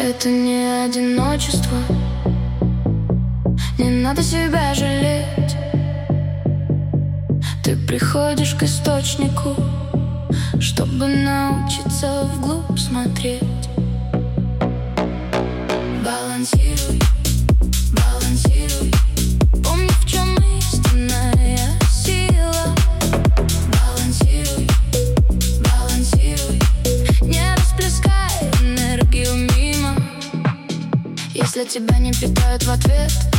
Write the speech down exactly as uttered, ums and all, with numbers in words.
Это не одиночество, не надо себя жалеть. Ты приходишь к источнику, чтобы научиться вглубь смотреть. Балансируй, балансируй, помни, в чем истинная сила. Балансируй, балансируй, не расплескай энергию мимо. Если тебя не питают в ответ,